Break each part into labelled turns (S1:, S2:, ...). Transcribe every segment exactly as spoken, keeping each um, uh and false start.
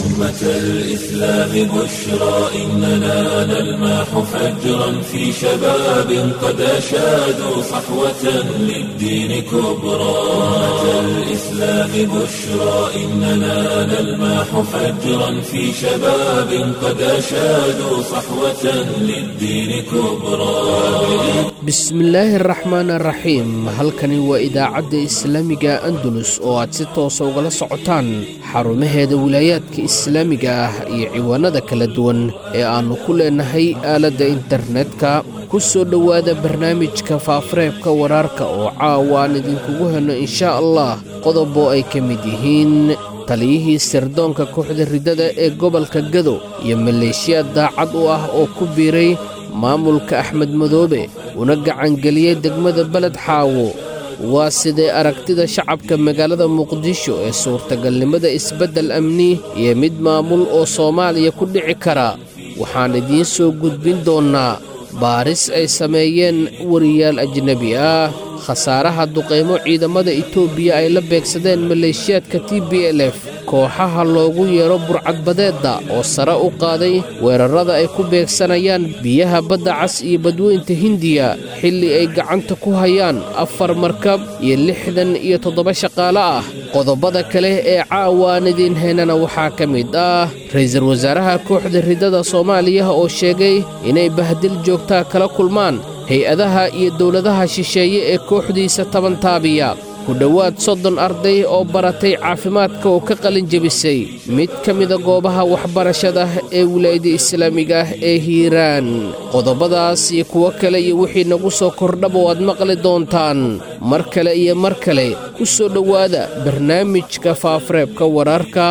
S1: أمة الإسلام بشرى إننا نلمح فجرا في شباب قد أشادوا صحوة للدين كبرى أمة الإسلام بشرى إننا نلمح فجرا في شباب قد أشادوا صحوة للدين كبرى.
S2: بسم الله الرحمن الرحيم. halkani waa idaacadda islaamiga Andalus oo aad si toos ah uga socotaan xarumaheeda wilaayadka islaamiga ah iyo ciwaanada kala duwan ee aanu ku leenahay aaladda internetka. ku soo dhawaada barnaamijka faafareebka wararka oo caawaan idinkugu heno insha Allah qodobo ay ka mid yihiin taliyihii sirdoonka kooxda ridada ee gobolka Gado iyo maleeshiya daacad u ah oo ku biiray maamulka Axmed Madoobe una gacan galiyay degmada Balad Xaawo. waa sidee aragtida shacabka magaalada Muqdisho ee suurtagalnimada isbedel amni iyo mid maamul oo Soomaaliya ku dhici kara. waxaan idiin soo gudbin doonaa baaris ay sameeyeen wariyaal ajnabi ah, khasaaraha duqeymo ciidamada Itoobiya ay la beegsadeen maleeshiyaadka T B L F, kooxaha loogu yeero burcadbadeedda oo sare u qaaday weerarada ay ku beegsanayaan biyaha badda cas iyo badweynta Hindiya xilli ay gacanta ku hayaan afar markab iyo lixdan iyo toddoba shaqaale ah. qodobada kale ee caawaan idin heynana waxaa ka mid ah ra'iisul wasaaraha kooxda ridada Soomaaliya oo sheegay inay bahdil joogta kala kulmaan hay-adaha iyo dawladaha shisheeye ee kooxdiisa taban taabiya. ku dhowaad soddon arday oo baratay caafimaadka oo ka qalin jebisay mid ka mida goobaha waxbarashada ee wilaayada islaamiga ah ee Hiiraan. qodobadaas iyo kuwo kale iyo wixii nagu soo kordhaba waad maqli doontaan mar kale iyo mar kale. ku soo dhowaada barnaamijka faafareebka wararka.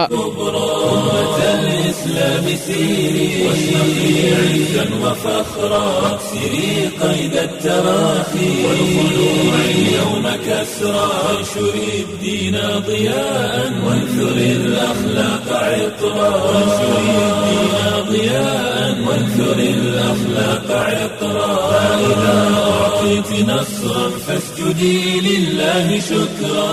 S1: الإسلام سيري واشرقي عزا وفخرا واكسري قيد التراخي والخلوع اليوم كسرا وانشري الدين ضياء وانثري الأخلاق عطرا وانشري الدين ضياء وانثري الأخلاق عطرا فإذا أعطيت نصرا فاسجدي لله شكرا.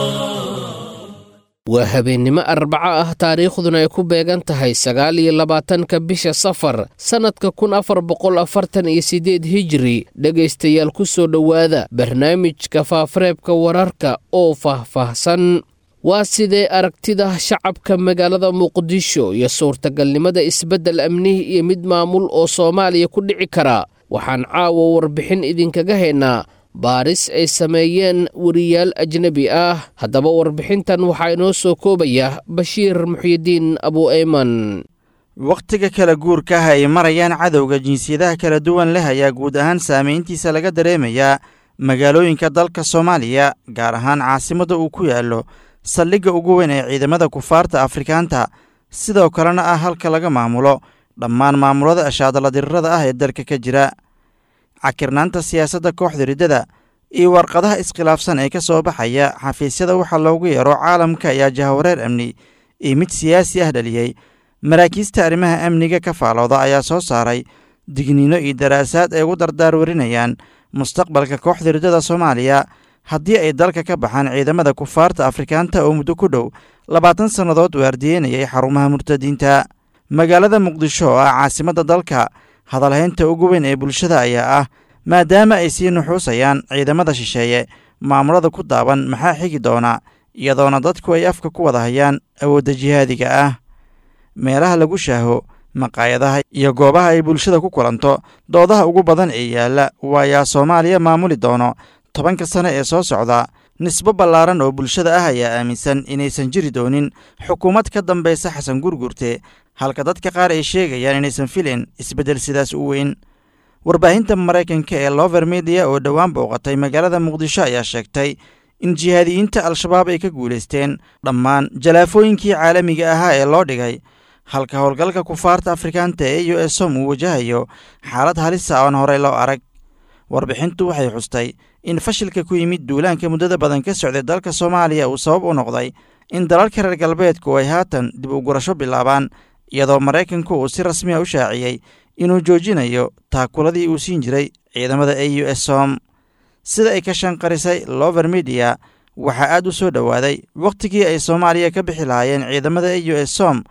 S2: waa habeenimo arbaco ah, taariikhduna ay ku beegan tahay sagaal iyo labaatanka bisha Safar sanadka kun afar boqol afartan iyo siddeed hijri. dhegaystayaal ku soo dhowaada barnaamijka faafareebka wararka oo faahfaahsan. waa sidee aragtida shacabka magaalada Muqdisho iyo suurtagalnimada isbedel amni iyo mid maamul oo Soomaaliya ku dhici kara. waxaan caawa warbixin idinkaga haynaa baaris ay sameeyeen wariyaal ajnabi ah. haddaba warbixintan waxaa inoo soo koobaya Bashiir Muxyidiin Abu Ayman.
S3: wakhtiga kala guurka ah ay marayaan cadowga jinsiyadaha kala duwan leh ayaa guud ahaan saameyntiisa laga dareemayaa magaalooyinka dalka Soomaaliya, gaar ahaan caasimadda uu ku yaallo saldhigga ugu weyn ee ciidamada kufaarta Afrikaanta, sidoo kalena ah halka laga maamulo dhammaan maamulada ashaadala dirirada ah ee dalka ka jira. cakirnaanta siyaasadda kooxda ridada iyo warqadaha iskhilaafsan ee ka soo baxaya xafiisyada waxa loogu yeero caalamka ayaa jahawareer amni iyo mid siyaasi ah dhaliyey. maraakiista arrimaha amniga ka faalooda ayaa soo saaray digniino iyo daraasaad ay ugu dardaar warinayaan mustaqbalka kooxda ridada Soomaaliya haddii ay dalka ka baxaan ciidamada kufaarta Afrikaanta oo muddo ku dhow labaatan sannadood waardiyeynayay xarumaha murtadiinta. magaalada Muqdisho oo ah caasimadda dalka, hadalhaynta ugu weyn ee bulshada ayaa ah maadaama ay sii nuxuusayaan ciidamada shisheeye maamulada ku daaban maxaa xigi doona, iyadoona dadku ay afka ku wada hayaan awoodda jihaadiga ah. meelaha lagu shaaho, maqaayadaha iyo goobaha ay bulshada ku kulanto, doodaha ugu badan ee yaalla waayaa Soomaaliya maamuli doono tobanka sano ee soo socda. nisbo ballaaran oo bulshada ah ayaa aaminsan inaysan jiri doonin xukuumad ka dambaysa Xasan Gurgurte, halka dadka qaar ay sheegayaan inaysan filin isbeddel sidaas u weyn. warbaahinta Maraykanka ee Lover Media oo dhowaan booqatay magaalada Muqdisho ayaa sheegtay in jihaadiyiinta Al-Shabaab ay ka guulaysteen dhammaan jalaafooyinkii caalamiga ahaa ee loo dhigay, halka howlgalka kufaarta Afrikaanta ee U S O M uu wajahayo xaalad halisa oon horey loo arag. warbixintu waxay xustay in fashilka ku yimid duulaanka muddada badan ka socday dalka Soomaaliya uu sabab u noqday in dalalka reer galbeedku ay haatan dib u gurasho bilaabaan, iyadoo Maraykanku uu si rasmi ah u shaaciyey inuu joojinayo taakuladii uu siin jiray ciidamada A U S O M. sida ay ka shanqarisay Lover Media, waxaa aad u soo dhowaaday wakhtigii ay Soomaaliya ka bixi lahaayeen ciidamada A U S O M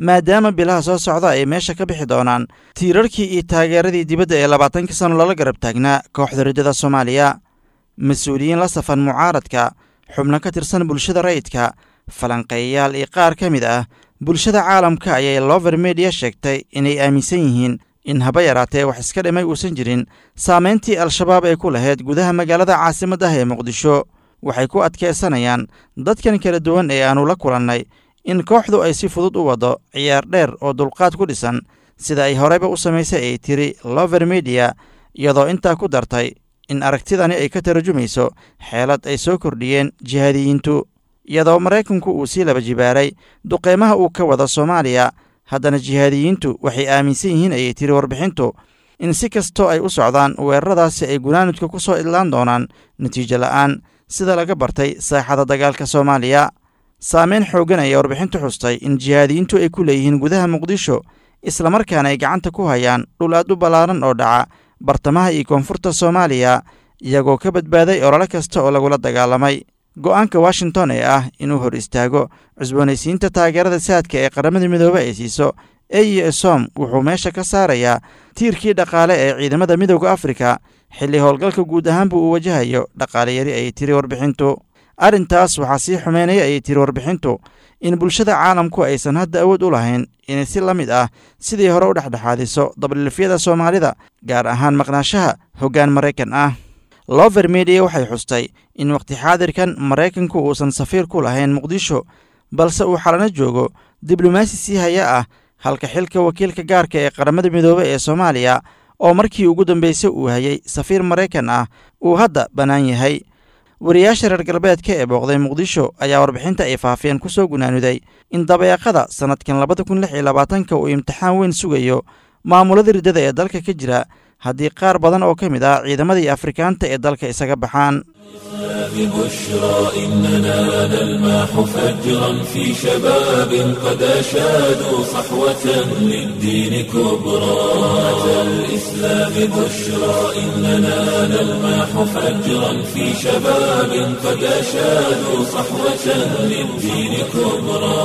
S3: maadaama bilaha soo socda ay meesha ka bixi doonaan tiirarkii iyo taageeradii dibadda ee labaatankii sano lala garab taagnaa kooxda riddada soomaaliya mas-uuliyiin la safan mucaaradka xubno ka tirsan bulshada rayidka falanqeeyayaal iyo qaar ka mid ah bulshada caalamka ayay lover mediya sheegtay inay aaminsan yihiin in haba yaraatee wax iska dhimay uusan jirin saamayntii al-shabaab ee ku lahayd gudaha magaalada caasimadda ah ee muqdisho waxay ku adkaysanayaan dadkan kala duwan ee aannu la kulannay in kooxdu ay si fudud u waddo ciyaar dheer oo dulqaad ku dhisan sida ay horeyba u samaysay ay tiri lover mediya iyadoo intaa ku dartay in aragtidani ay ka tarjumayso xeelad ay soo kordhiyeen jihaadiyiintu iyadoo maraykanku uu sii laba jibaaray duqeymaha uu ka wada soomaaliya haddana jihaadiyiintu waxay aaminsan yihiin ayay tiri warbixintu in si kastoo ay u socdaan weeraradaasi ay gunaanudka ku soo idlaan doonaan natiijo la'aan sida laga bartay saaxada dagaalka soomaaliya saameyn xooggan ayay warbixintu xustay in jihaadiyiintu ay ku leeyihiin gudaha muqdisho islamarkaana ay gacanta ku hayaan dhul aad u ballaaran oo dhaca bartamaha iyo koonfurta soomaaliya iyagoo ka badbaaday olole kasta oo lagula dagaalamay go'aanka washington ee ah inuu hor istaago cusboonaysiinta taageerada saadka ee qaramada midoobey ay siiso e u esom wuxuu meesha ka saarayaa tiirkii dhaqaale ee ciidamada midowda afrika xilli howlgalka guud ahaanba uu wajahayo dhaqaale yari ayay tiri warbixintu arrintaas waxaa sii xumeynaya ayay tiri warbixintu in bulshada caalamku aysan hadda awood u lahayn inay si la mid ah sidii hore u dhexdhexaadiso dablilifyada soomaalida gaar ahaan maqnaashaha hoggaan maraykan ah lover mediya waxay xustay in wakhti xaadirkan maraykanku uusan safiir ku lahayn muqdisho balse uu xalano joogo diblomaasi sii haya ah halka xilka wakiilka gaarka ee qaramada midoobe ee soomaaliya oo markii ugu dambaysay uu hayay safiir maraykan ah uu hadda bannaan yahay wariyaasha reer galbeedka ee booqday muqdisho ayaa warbixinta ay faafeen ku soo gunaanuday in dabeeqada sannadkan labada kun lix iyo labaatanka uu imtixaan weyn sugayo maamulada riddada ee dalka ka jira haddii qaar badan oo ka mid ah ciidamadii afrikaanta ee dalka isaga baxaan
S1: ببشرى إننا نلمح فجرا في شباب قد أشادوا صحوة للدين كبرى أتى الإسلام بشرى إننا نلمح فجرا في شباب قد أشادوا صحوة للدين كبرى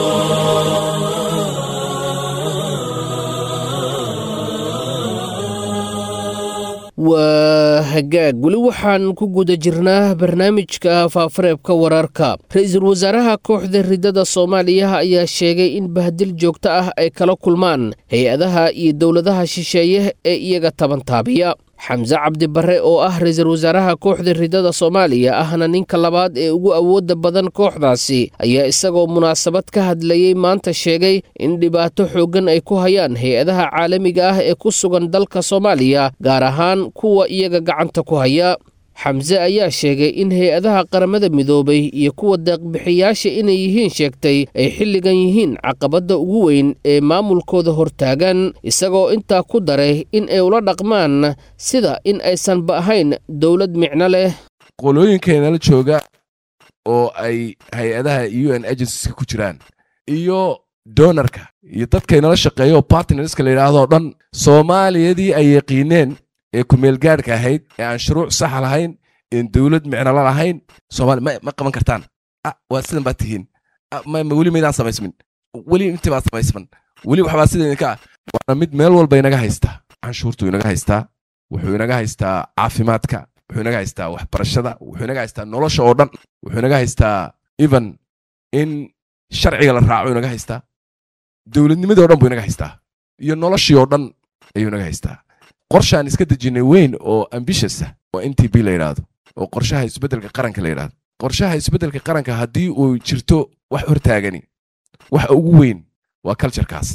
S2: waa hagaag weli waxaan ku guda jirnaa barnaamijka faafareebka wararka ra-iisul wasaaraha kooxda riddada soomaaliya ayaa sheegay in bahdil joogto ah ay kala kulmaan hay-adaha iyo dowladaha shisheeye ee iyaga tabantaabiya xamse cabdi barre oo ah ra-iisul wasaaraha kooxda riddada soomaaliya ahna ninka labaad ee ugu awoodda badan kooxdaasi ayaa isagoo munaasabad ka hadlayey maanta sheegay in dhibaato xooggan ay ku hayaan hay-adaha caalamiga ah ee ku sugan dalka soomaaliya gaar ahaan kuwa iyaga gacanta ku haya xamse ayaa sheegay in hay-adaha qaramada midoobay iyo kuwa deeqbixiyaasha inay yihiin sheegtay ay xilligan yihiin caqabadda ugu weyn ee maamulkooda hortaagan isagoo intaa ku daray in ay ula dhaqmaan sida in aysanba ahayn dowlad micno leh
S4: qolooyinkeenala jooga oo ay hay-adaha u n agencies ku jiraan iyo doonarka iyo dadkaynala shaqeeyo partnerska la yidhaahdo dhan soomaaliyadii ay yaqiineen ee kumeelgaadhka ahayd ee aan shuruuc sax lahayn een dowlad micnala lahayn soomaali ma qaban kartaan waa sidan baad tihiin weli maydaan samaysmin weli intii baad samaysman weli waxbaa sida idinka ah waana mid meel walba inaga haystaa canshuurtuu inaga haystaa wuxuu inaga haystaa caafimaadka wuxuu inaga haystaa waxbarashada wuxuu inaga haystaa nolosha oo dhan wuxuu inaga haystaa even in sharciga la raaco inaga haystaa dowladnimadii o dhan buu inaga haystaa iyo noloshii oo dhan ayuu inaga haystaa qorshaan iska dejinay weyn oo ambitious ah oo n t b la yidhaahdo oo qorshaha isbeddelka qaranka la yidhaahdo qorshaha isbeddelka qaranka haddii uu jirto wax hortaagani waxa ugu weyn waa culturekaas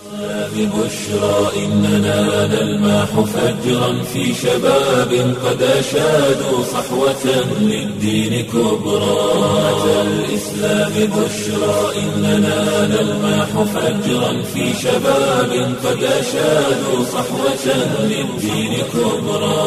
S1: ببشرى إننا نلمح فجرا في شباب قد أشادوا صحوة للدين كبرى أتى الإسلام بشرى إننا نلمح فجرا في شباب قد أشادوا صحوة للدين كبرى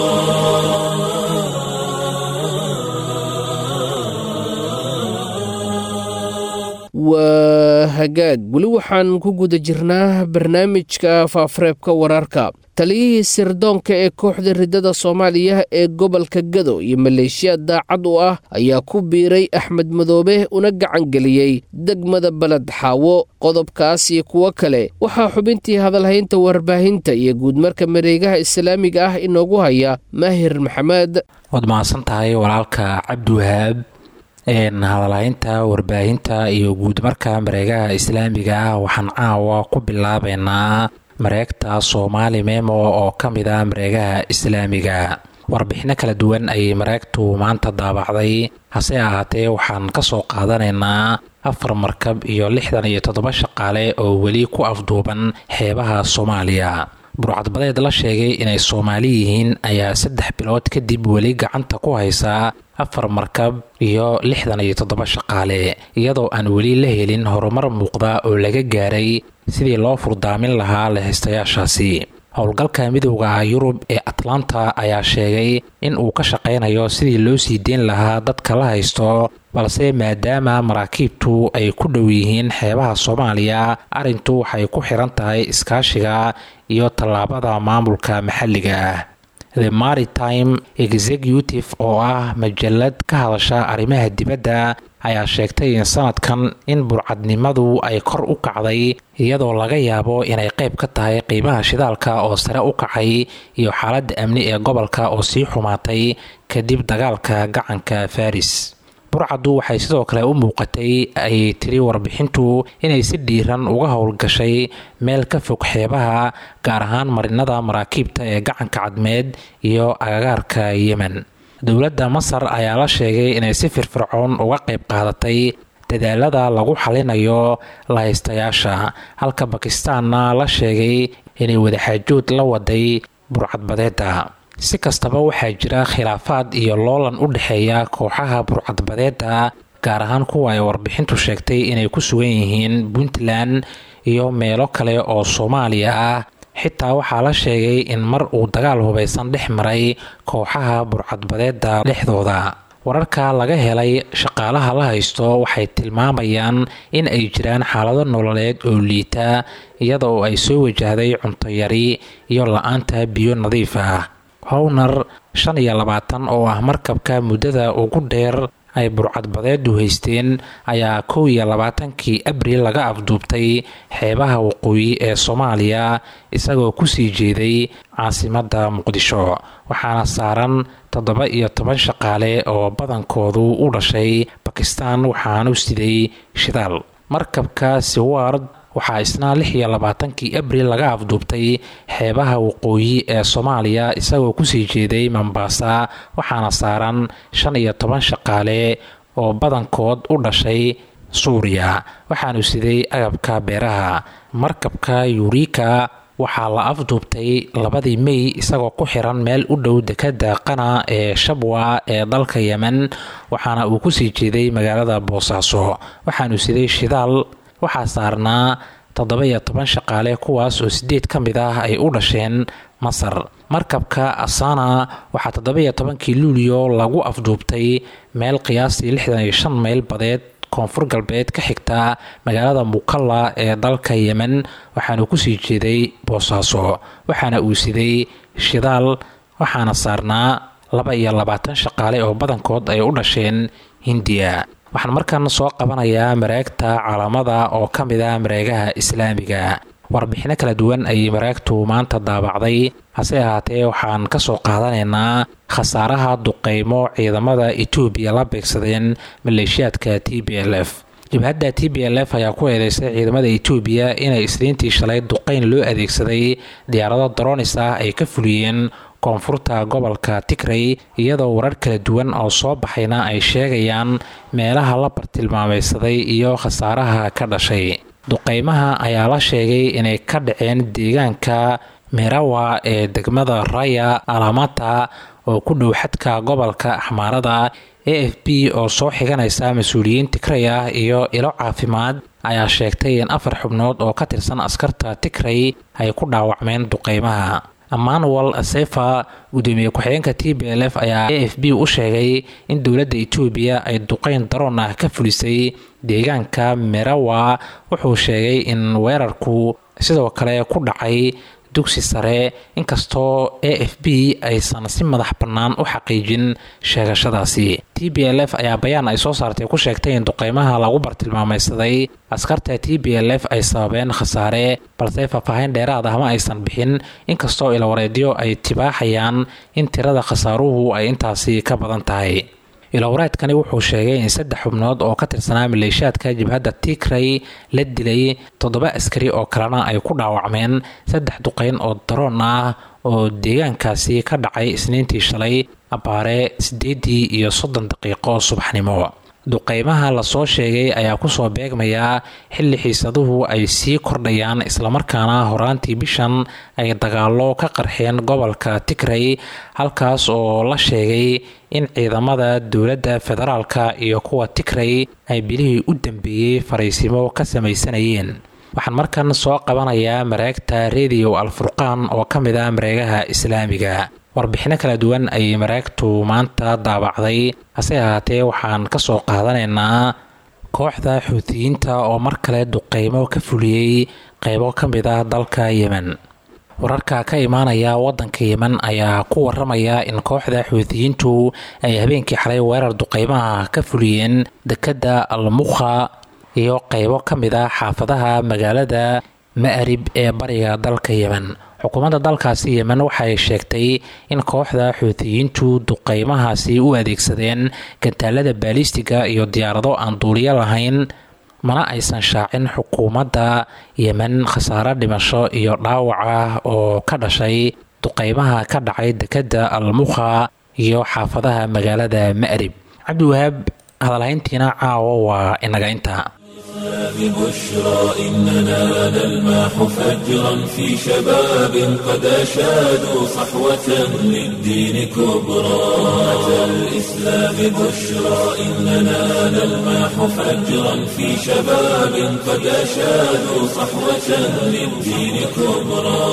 S2: waa hagaag weli waxaan ku guda jirnaa barnaamijka faafareebka wararka. taliyihii sirdoonka ee kooxda ridada Soomaaliya ee gobolka Gado iyo maleeshiya daacad u ah ayaa ku biiray Axmed Madoobe una gacan geliyay degmada Balad Xaawo. qodobkaas iyo kuwa kale waxaa xubintii hadalhaynta warbaahinta iyo guudmarka mareegaha islaamiga ah inoogu haya Maahir Maxamed.
S5: wad maasan tahay walaalka Cabdiwahaab. een hadalhaynta warbaahinta iyo guudmarka mareegaha islaamiga ah waxaan caawa ku bilaabeynaa mareegta Soomaali Memo oo ka mid ah mareegaha islaamiga. warbixino kala duwan ay mareegtu maanta daabacday, hase ahaatee waxaan ka soo qaadanaynaa afar markab iyo lixdan iyo toddoba shaqaale oo weli ku afduuban xeebaha Soomaaliya. burcadbadeed la sheegay inay Soomaali yihiin ayaa saddex bilood kadib weli gacanta ku haysa afar markab iyo lixdan iyo toddoba shaqaale, iyadoo aan weli la helin horumar muuqda oo laga gaaray sidii loo furdaamin lahaa lahaystayaashaasi. howlgalka midowga Yurub ee Atlanta ayaa sheegay in uu ka shaqeynayo sidii loo sii deyn lahaa dadka la haysto, balse maadaama maraakiibtu ay ku dhow yihiin xeebaha Soomaaliya, arrintu waxay ku xiran tahay iskaashiga iyo tallaabada maamulka maxalliga ah. The Maritime Executive oo ah majallad ka hadasha arrimaha dibadda ayaa sheegtay in sanadkan in burcadnimadu ay kor u kacday, iyadoo laga yaabo inay qayb ka tahay qiimaha shidaalka oo sare u kacay iyo xaaladda amni ee gobolka oo sii xumaatay kadib dagaalka gacanka Faris. burcadu waxay sidoo kale u muuqatay ay tiri warbixintu inay si dhiiran uga howlgashay meel ka fog xeebaha, gaar ahaan marinada maraakiibta ee gacanka cadmeed iyo agagaarka Yemen. dowladda Masar ayaa la sheegay inay si firfircoon uga qayb qaadatay dadaalada lagu xalinayo lahaystayaasha, halka Bakistaanna la sheegay inay wadaxaajood la waday burcadbadeeda. si kastaba waxaa jira khilaafaad iyo loolan u dhexeeya kooxaha burcadbadeeda, gaar ahaan kuwa ay warbixintu sheegtay inay ku sugan yihiin Puntland iyo meelo kale oo Soomaaliya ah. xitaa waxaa la sheegay in mar uu dagaal hubaysan dhex maray kooxaha burcadbadeeda dhexdooda. wararka laga helay shaqaalaha la haysto waxay tilmaamayaan in ay jiraan xaalado nololeed oo liita, iyadoo ay soo wajahday cunto yari iyo la'aanta biyo nadiif ah. Howner shan iyo labaatan oo ah markabka muddada ugu dheer ay burcadbadeedu haysteen ayaa kow iyo labaatankii Abriil laga afduubtay xeebaha waqooyi ee Soomaaliya isagoo ku sii jeeday caasimadda Muqdisho, waxaana saaran toddoba iyo toban shaqaale oo badankoodu u dhashay Bakistaan, waxaanu siday shidaal. markabka Seward waxaa isna lix iyo labaatankii Abriil laga afduubtay xeebaha waqooyi ee Soomaaliya isagoo ku sii jeeday Mombasa, waxaana saaran shan iyo toban shaqaale oo badankood u dhashay Suuriya, waxaanu siday agabka beeraha. markabka Eureka waxaa la afduubtay labadii May isagoo ku xiran meel u dhow dekada Qana ee Shabwa ee dalka Yemen, waxaana uu ku sii jeeday magaalada Boosaaso, waxaanu siday shidaal. waxaa saarnaa toddoba iyo toban shaqaale, kuwaas oo sideed ka mid ah ay u dhasheen Masar. markabka Asana waxaa toddoba iyo tobankii Luulyo lagu afduubtay meel qiyaastii lixdan iyo shan mayl badeed koonfur galbeed ka xigta magaalada Mukalla ee dalka Yemen, waxaanu ku sii jeeday Boosaaso, waxaana uu siday shidaal. waxaana saarnaa laba iyo labaatan shaqaale oo badankood ay u dhasheen Hindiya. waxaan markan soo qabanayaa mareegta Calaamada oo ka mid ah mareegaha islaamiga. warbixino kala duwan ay mareegtu maanta daabacday, hase ahaatee waxaan ka soo qaadanaynaa khasaaraha duqeymo ciidamada Itoobiya la beegsadeen maleeshiyaadka T B L F. jabhadda T B L F ayaa ku eedeysay ciidamada Itoobiya inay isniintii shalay duqeyn loo adeegsaday diyaarado drones ah ay ka fuliyeen koonfurta gobolka Tigray, iyadoo warar kala duwan oo soo baxayna ay sheegayaan meelaha la bartilmaameedsaday iyo khasaaraha ka dhashay. duqeymaha ayaa la sheegay inay ka dhaceen deegaanka Merawa ee degmada Raya Alamata oo ku dhow xadka gobolka Axmaarada. A F P oo soo xiganaysa mas'uuliyiin Tigray ah iyo ilo caafimaad ayaa sheegtay in afar xubnood oo ka tirsan askarta Tigray ay ku dhaawacmeen duqeymaha. Emmanuel Asefa gudoomiye ku-xigeenka T B L F ayaa A F B u sheegay in dowladda Itoobiya ay duqeyn daroon ah ka fulisay deegaanka Merawa. Wuxuu sheegay in weerarku sidoo kale ku dhacay dugsi sare, inkastoo A F B aysan si madax bannaan u xaqiijin sheegashadaasi. T B L F ayaa bayaan ay soo saartay ku sheegtay in duqeymaha lagu bartilmaamaysaday askarta T B L F ay sababeen khasaare, balse faahfaahin dheeraad ah ma aysan bixin, inkastoo ilawareedyo ay tibaaxayaan in tirada khasaaruhu ay intaasi ka badan tahay. ilowreedkani wuxuu sheegay in saddex xubnood oo ka tirsanaa maleeshiyaadka jabhadda Tigray la dilay, toddoba askari oo kalena ay ku dhaawacmeen saddex duqeyn oo daroon ah oo deegaankaasi ka dhacay Isniintii shalay abaare sideedii iyo soddon daqiiqo subaxnimo. duqeymaha la soo sheegay ayaa ku soo beegmaya xilli xiisaduhu ay sii kordhayaan, islamarkaana horaantii bishan ay dagaalo ka qarxeen gobolka Tigray, halkaas oo la sheegay in ciidamada dowladda federaalka iyo kuwa Tigray ay bilihii u dambeeyay fariisimo ka samaysanayeen. waxaan markan soo qabanayaa mareegta Radio Al-Furqaan oo ka mid ah mareegaha islaamiga. warbixino kala duwan ay mareegtu maanta daabacday, hase ahaatee waxaan ka soo qaadanaynaa kooxda Xuutiyiinta oo mar kale duqeymo ka fuliyay qaybo ka mid ah dalka Yemen. wararka ka imaanaya wadanka Yemen ayaa ku waramaya in kooxda Xuutiyiintu ay habeenkii xalay weerar duqeymaha ka fuliyeen dekedda Al-Mukha iyo qaybo ka mid ah xaafadaha magaalada Ma'rib ee bariga dalka Yemen. xukuumadda dalkaasi Yemen waxay sheegtay in kooxda Xuutiyiintu duqeymahaasi u adeegsadeen gantaalada baalistiga iyo diyaarado aan duuliyo lahayn, mana aysan shaacin xukuumadda Yemen khasaare dhimasho iyo dhaawac ah oo ka dhashay duqeymaha ka dhacay dekedda Al-Mukha iyo xaafadaha magaalada Ma'rib. Cabdiwahaab, hadalhayntiina caawa waa inaga intaa.
S1: ببشرى إننا نلمح فجرا في شباب قد أشادوا صحوة للدين كبرى. أتى الإسلام بشرى إننا نلمح فجرا في شباب قد أشادوا صحوة للدين كبرى.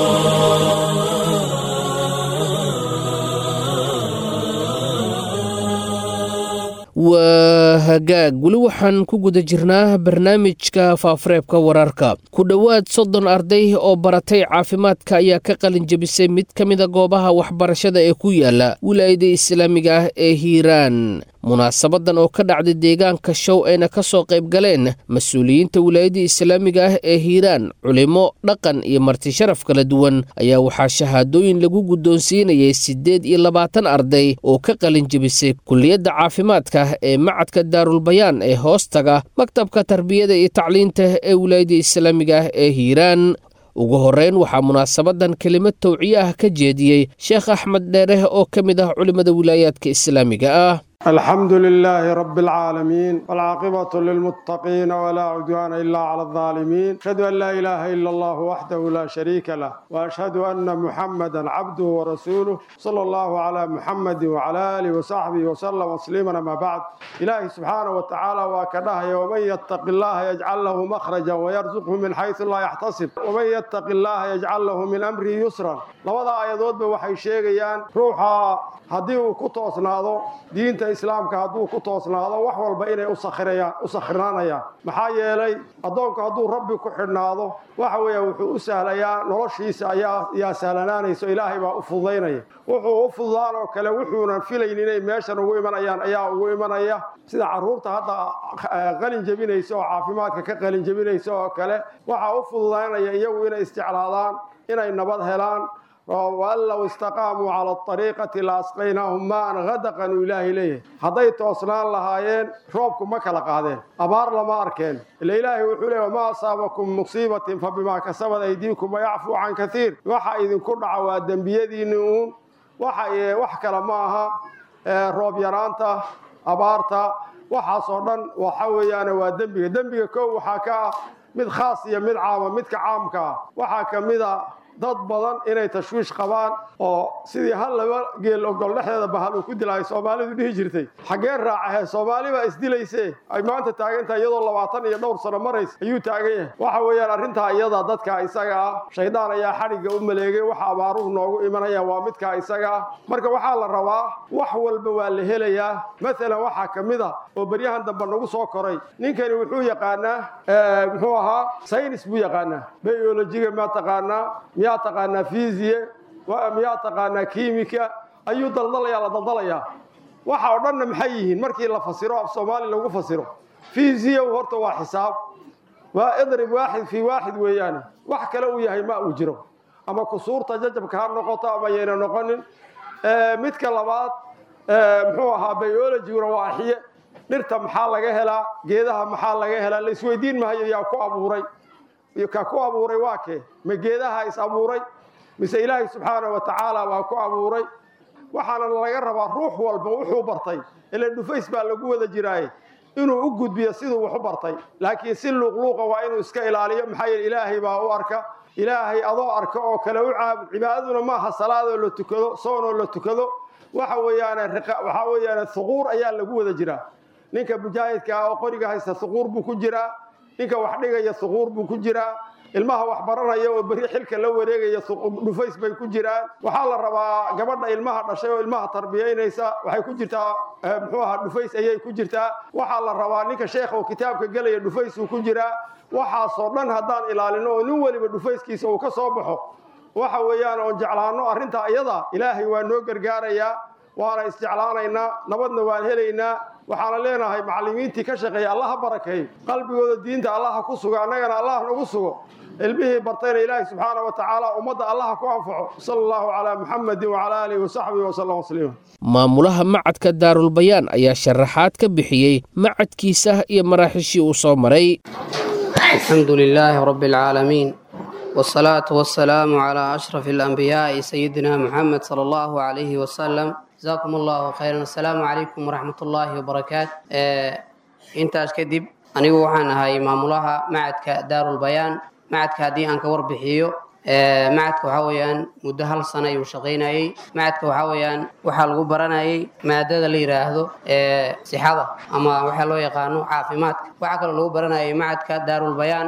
S2: waa hagaag weli waxaan ku guda jirnaa barnaamijka faafareebka wararka. ku dhowaad soddon arday oo baratay caafimaadka ayaa ka qalin jebisay mid ka mida goobaha waxbarashada ee ku yaala wilaayada islaamiga ah ee Hiiraan. munaasabadan oo ka dhacday deegaanka Show ayna ka soo qayb galeen mas-uuliyiinta wilaayada islaamiga ah ee Hiiraan, culimo, dhaqan iyo marti sharaf kala duwan, ayaa waxaa shahaadooyin lagu guddoonsiinayay siddeed iyo labaatan arday oo ka qalin jebisay kulliyadda caafimaadka ee macadka Daarul Bayaan ee hoostaga maktabka tarbiyada iyo tacliinta ee wilaayada islaamiga ah ee Hiiraan. ugu horeyn waxaa munaasabadan kelimad tawciye ah ka jeediyey Sheekh Axmed Dheere oo ka mid ah culimada wilaayaadka islaamiga ah.
S6: الحمد لله رب العالمين والعاقبة للمتقين ولا عدوان إلا على الظالمين. أشهد أن لا إله إلا الله وحده لا شريك له، وأشهد أن محمدا عبده ورسوله، صلى الله على محمد وعلى آله وصحبه وسلم تسليما. ما بعد، إلهي سبحانه وتعالى وكده ومن يتق الله يجعل له مخرجا ويرزقه من حيث لا يحتسب ومن يتق الله يجعل له من أمره يسرا. لوضع آيات بوحي شيغيان روحا هديه كتوسنادو diinta islaamka hadduu ku toosnaado wax walba inay u sakhriyaan u sakhrinaanayaan. maxaa yeelay adoonku hadduu rabbi ku xidhnaado waxa weeye wuxuu u sahlayaa noloshiisa ayaa yaa sahlanaanayso, ilaahay baa u fududaynaya. wuxuu u fududaan oo kale wuxuunan filayn inay meeshan ugu imanayaan ayaa ugu imanaya, sida caruurta hadda qalin jebinaysa oo caafimaadka ka qalin jebinaysa oo kale. waxaa u fududaynaya iyagu inay isticlaadaan, inay nabad helaan. وأن لو استقاموا على الطريقة لأسقيناهم ماء غدقا إله إليه. هذي توصلان لهايين روبكم ما كلا قادين أبار لما أركين الإله وحوله وما أصابكم مصيبة فبما كسبت أيديكم ويعفو عن كثير. وحا إذن كل عواد بيدي نون وحا وحكى لماها روب يرانتا أبارتا وحا صورن وحويان ودنبي دنبي كو وحكا مد خاصية مد عامة مد كعامكا وحا كمدا dad badan inay tashwiish qabaan oo sidii hal laba geel ogol dhexdeeda bahal uu ku dilay Soomaalidu dhihi jirtay xagee raacay Soomaali ba isdilaysay ay maanta taagan tahay iyadoo labaatan iyo dhowr sano marays ayuu taagan yahay waxa weeyaan arrinta iyada dadka isaga ah shaydaan ayaa xariga u maleegay waxa abaaruhu noogu imanaya waa midka isaga ah marka waxa la rabaa wax walba waa la helayaa mesela waxa kamida oo baryahan dambe nagu soo koray ninkani wuxuu yaqaanaa muxuu ahaa saynis buu yaqaanaa biology ma taqaanaa miyaa taqaanaa fiisiye waa miyaa taqaanaa kiimika ayuu daldalayaa la daldalayaa waxa oo dhan maxay yihiin markii la fasiro af Soomaali lagu fasiro fiisiye horta waa xisaab waa idrib waaxid fi waaxid weeyaan wax kale uu yahay ma uu jiro ama kusuurta jajabka ha noqoto ama yeena noqonin ee midka labaad ee muxuu ahaa biology waa axiye dhirta maxaa laga helaa geedaha maxaa laga helaa la isweydiin maayo yaa ku abuuray iyo ka ku abuuray waa kee ma geedaha is abuuray mise Ilaahay subhanahu wa ta'ala waa ku abuuray waxaana laga rabaa ruux walba wuxuu bartay ilaa dhufays baa lagu wada jiraay inuu u gudbiyo sidoo wax u bartay laakiin si luqluuqa waa inuu iska ilaaliyo maxaa yeelay Ilaahay baa u arka Ilaahay adoo arka oo kale u caabud cibaadaduna ma aha salaado la tukado soono la tukado waxa weeyaan waxa weeyaan thuquur ayaa lagu wada jiraa ninka mujaahidka oo qoriga haysta thuquur buu ku jiraa ninka wax dhigaya thuquur buu ku jiraa ilmaha wax baranaya oo bari xilka la wareegaya dhufays bay ku jiraan waxa la rabaa gabadha ilmaha dhashay oo ilmaha tarbiyeynaysa waxay ku jirtaa muxuu ahaa dhufays ayay ku jirtaa waxa la rabaa ninka sheekh oo kitaabka galaya dhufays uu ku jiraa waxa soo dhan hadaan ilaalino oo nin waliba dhufayskiisa uu ka soo baxo waxa weeyaan oo jeclaano arrinta iyada Ilaahay waa noo gargaaraya waana isjeclaanaynaa nabadna waan helaynaa waxaana leenahay macallimiintii ka shaqeeya Allah barakeeyo qalbigooda diinta Allah ku sugo annagana Allah nagu sugo ilmihi bartayna Ilaahay subhanahu wa ta'ala umada Allah ku anfaco sallallahu ala muhammad wa ala alihi wa sahbihi wa sallam wasallam
S2: maamulaha macadka Daarul Bayaan ayaa sharaxaad ka bixiyay macadkiisa iyo maraaxishii uu soo maray
S7: alhamdulillahi rabbil alamin والصلاة والسلام على أشرف الأنبياء سيدنا محمد صلى الله عليه وسلم جزاكم الله خيرا السلام عليكم ورحمة الله وبركاته انت اشكدب أنا وحنا هاي مامولها معدك دار البيان معدك هدي أنك وربحيو معدك وحويان مدهل سنة وشغيناي معدك وحويان وحال غبراناي مادة اللي راهدو صحابة أما وحالو يقانو عافيمات وحكال غبراناي معدك دار البيان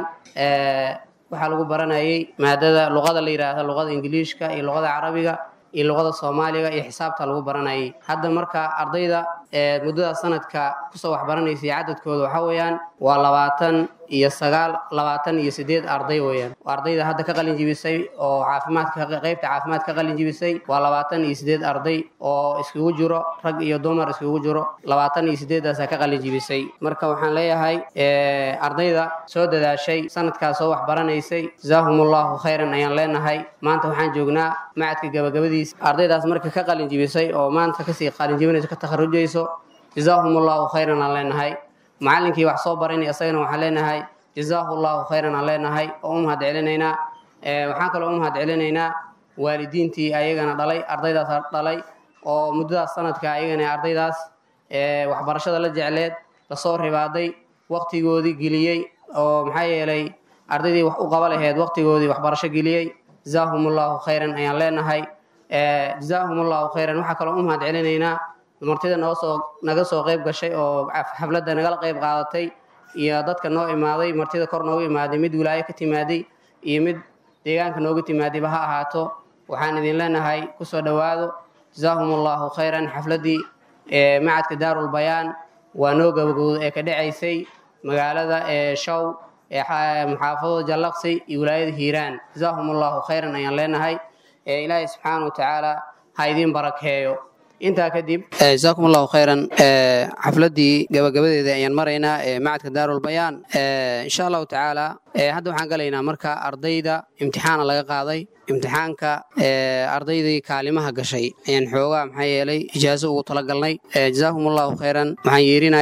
S7: waxaa lagu baranayay maadada luqada la yiraahdo luqada Ingiriiska iyo luqada Carabiga iyo luqada Soomaaliga iyo xisaabta lagu baranayay hadda marka ardayda ee muddada sanadka ku soo wax baranaysa cadadkooda waxa weeyaan waa labaatan iyo sagaal labaatan iyo sideed arday weeyaan ardayda hadda ka qalin jibisay oo caafimaadka qaybta caafimaadka ka qalin jibisay waa labaatan iyo sideed arday oo iskugu jiro rag iyo dumar iskugu jiro labaatan iyo sideed daas ka qalin jibisay marka waxaan leeyahay ee ardayda soo dadaashay sanadkaas soo wax baranaysay jazakumullahu khayran ayaan leenahay maanta waxaan joognaa macadka gabagabadiisa ardaydaas marka ka qalin jibisay oo maanta ka sii qalin jibinayso ka takharujayso jazakumullahu khayran aan leenahay macallinkii wax soo baranay asagana waxaan leenahay jazakumullahu khayran aan leenahay oo umahad celinaynaa ee waxaan kale umahad celinaynaa waalidiintii ayagana dhalay ardaydaas dhalay oo muddada sanadka ayagana ardaydaas ee waxbarashada la jecleed la soo ribaaday waqtigoodii geliyay oo maxay yeelay ardaydii wax u qaba lahayd waqtigoodii waxbarasho geliyay jazakumullahu khayran ayaan leenahay ee jazakumullahu khayran waxa kale umahad celinaynaa martida noo soo naga soo qayb gashay oo xafladda naga qayb qaadatay iyo dadka noo imaaday martida kor noogu imaaday mid wilaayo ka timaaday iyo mid deegaanka noogu timaaday ha ahaato waxaan idin leenahay ku soo dhawaado jazakumullahu khayran xafladii ee macadka Daarul Bayaan waa noo gabagabowday ee ka dhacaysay magaalada ee Shaw ee muxaafadada Jallaqsi iyo wilaayada Hiiraan jazakumullahu khayran ayaan leenahay ee Ilaahay subhanahu wa ta'ala ha idin barakeeyo inta kadib jazakumullahu khayran ee xafladii gabagabadeeda ayaan maraynaa ee macadka Daarul Bayaan ee insha Allah ta'ala ee hadda waxaan galaynaa marka ardayda imtixaan laga qaaday imtixaanka ee ardaydii kaalimaha gashay ayaan xoogaa maxay yeelay ijaaso ugu tala galnay ee jazakumullahu khayran waxaan yeerinayaa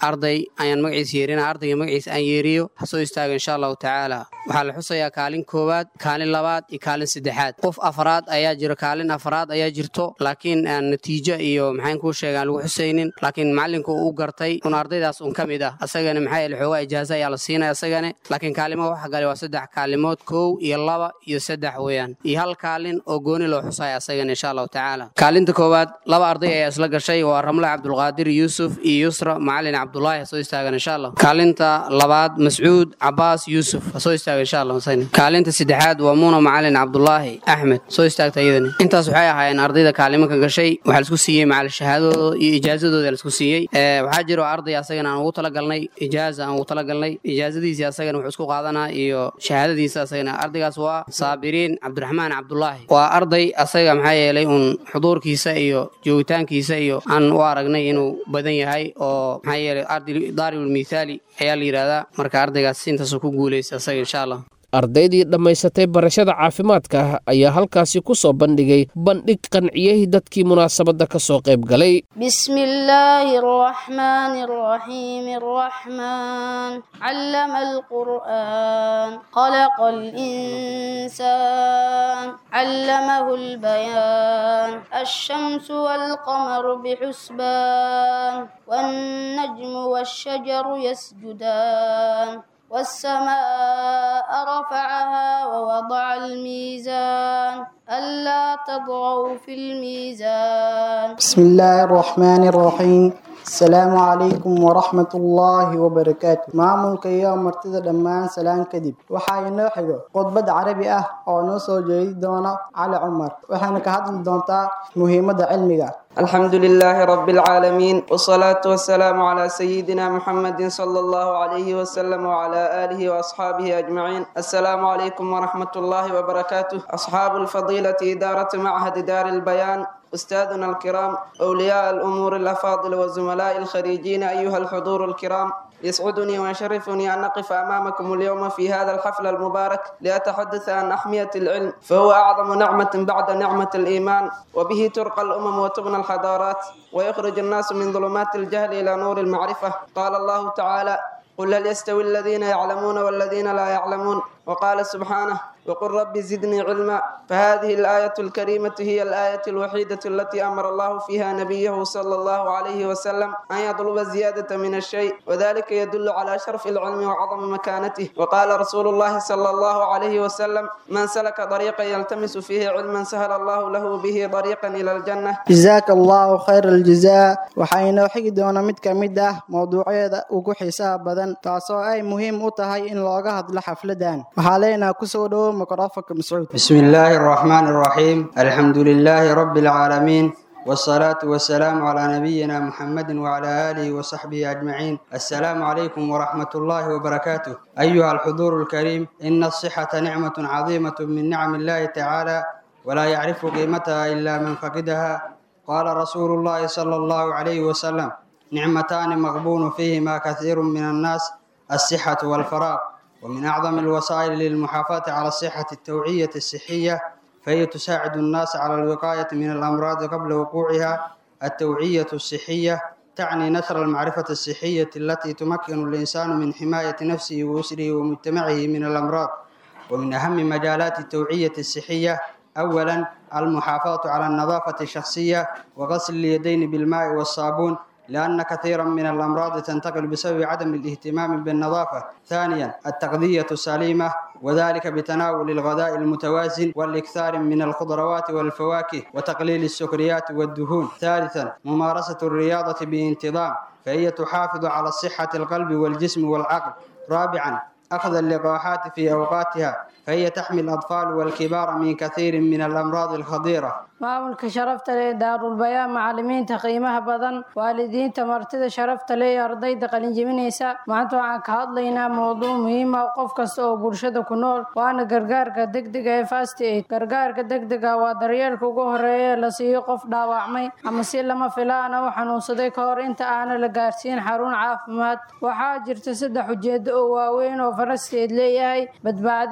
S7: arday ayaan magaciisa yeerina ardayga magaciisa aan yeeriyo ha soo istaago insha allahu tacaala waxaa la xusayaa kaalin koowaad kaalin labaad iyo kaalin saddexaad qof afraad ayaa jiro kaalin afraad ayaa jirto laakiin aan natiijo iyo maxaan kuu sheegaan lagu xusaynin laakiin macallinka uu gartay un ardaydaas un ka mid ah asagana maxaa yeele xoogaa ijaaza ayaa la siinaya asagana laakiin kaalimo waxa galay waa saddex kaalimood kow iyo laba iyo saddex weeyaan iyo hal kaalin oo gooni loo xusaya asagana insha allahu tacaala kaalinta koowaad laba arday ayaa isla gashay waa ramla cabdulqaadir yuusuf iyo yusra macalin cabdulaahi ha soo istaagan insha allah kaalinta labaad mascuud cabaas yuusuf ha soo istaagan insha allah kaalinta saddexaad waa muuna macalin cabdulaahi axmed soo istaagta iyadana intaas waxay ahaayeen ardayda kaalimanka gashay waxaa laisku siiyey macalin shahaadadooda iyo ijaazadooda laisku siiyey waxaa jiro arday asagana aan ugu talagalnay ijaaza aan ugu talagalnay ijaazadiisii asagana wuxuu isku qaadanaa iyo shahaadadiisa asagana ardaygaas waa saabiriin cabdiraxmaan cabdulaahi waa arday asaga maxaa yeelay un xuduurkiisa iyo joogitaankiisa iyo aan u aragnay inuu badan yahay oo maxaa yeelay arday daaribul mithaali ayaa la yidhaahdaa marka ardaygaas intaasuu ku guulaysta asaga insha allah
S2: ardaydii dhammaysatay barashada caafimaadka ayaa halkaasi ku soo bandhigay bandhig qanciyey dadkii munaasabadda ka soo qayb galay
S8: bismillaahi araxmaani araxiim arraxmaan callama alqur'aan khalaqa alinsaan callamahu albayaan alshamsu waalqamaru bixusbaan wannajmu waashajaru yasjudaan والسماء رفعها ووضع الميزان ألا تطغوا في الميزان
S9: بسم الله الرحمن الرحيم السلام عليكم ورحمة الله وبركاته maamulka iyo martida dhammaan salaan kadib waxaa inoo xigo khudbad carabi ah oo noo soo jeedi doona cali cumar waxaana ka hadli doontaa muhiimadda cilmiga
S10: الحمد لله رب العالمين والصلاة والسلام على سيدنا محمد صلى الله عليه وسلم وعلى آله وأصحابه أجمعين السلام عليكم ورحمة الله وبركاته أصحاب الفضيلة إدارة معهد دار البيان أستاذنا الكرام أولياء الأمور الأفاضل والزملاء الخريجين أيها الحضور الكرام يسعدني ويشرفني أن أقف أمامكم اليوم في هذا الحفل المبارك لأتحدث عن أهمية العلم فهو أعظم نعمة بعد نعمة الإيمان وبه ترقى الأمم وتبنى الحضارات ويخرج الناس من ظلمات الجهل إلى نور المعرفة قال الله تعالى قل هل يستوي الذين يعلمون والذين لا يعلمون وقال سبحانه وقل رب زدني علما فهذه الآية الكريمة هي الآية الوحيدة التي أمر الله فيها نبيه صلى الله عليه وسلم أن يطلب الزيادة من الشيء وذلك يدل على شرف العلم وعظم مكانته وقال رسول الله صلى الله عليه وسلم من سلك طريقا يلتمس فيه علما سهل الله له به طريقا إلى الجنة
S9: جزاك الله خير الجزاء waxayna xigi doona mid ka mid ah mowduucyada ugu xiisaha badan taasoo ay muhiim u tahay in looga hadlo xafladan waxaa leenahay ku soo dhawo mikrofoonka Mas'uud
S11: بسم الله الرحمن الرحيم الحمد لله رب العالمين والصلاة والسلام على نبينا محمد وعلى آله وصحبه أجمعين السلام عليكم ورحمة الله وبركاته أيها الحضور الكريم إن الصحة نعمة عظيمة من نعم الله تعالى ولا يعرف قيمتها إلا من فقدها قال رسول الله صلى الله عليه وسلم نعمتان مغبون فيهما كثير من الناس الصحة والفراغ ومن أعظم الوسائل للمحافظة على الصحة التوعية الصحية فهي تساعد الناس على الوقاية من الأمراض قبل وقوعها التوعية الصحية تعني نشر المعرفة الصحية التي تمكن الإنسان من حماية نفسه وأسره ومجتمعه من الأمراض ومن أهم مجالات التوعية الصحية أولا المحافظة على النظافة الشخصية وغسل اليدين بالماء والصابون لأن كثيرا من الأمراض تنتقل بسبب عدم الاهتمام بالنظافة. ثانيا التغذية السليمة وذلك بتناول الغذاء المتوازن والإكثار من الخضروات والفواكه وتقليل السكريات والدهون. ثالثا ممارسة الرياضة بانتظام فهي تحافظ على صحة القلب والجسم والعقل. رابعا أخذ اللقاحات في أوقاتها فهي تحمي الأطفال والكبار من كثير من الأمراض الخطيرة.
S12: maamulka sharafta leh daarulbayaan macallimiinta qiimaha badan waalidiinta martida sharafta leh ardayda qalin jebinaysa maanta waxaan ka hadlaynaa mowduuc muhiim ah qof kasta oo bulshada ku nool waana gargaarka degdega ee fast aid gargaarka degdega waa daryeelka ugu horeeya la siiyo qof dhaawacmay ama si lama filaan ah u xanuunsaday ka hor inta aan la gaarsiin xarun caafimaad waxaa jirta saddex ujeedo oo waaweyn oo fast aid leeyahay badbaadinta nolosha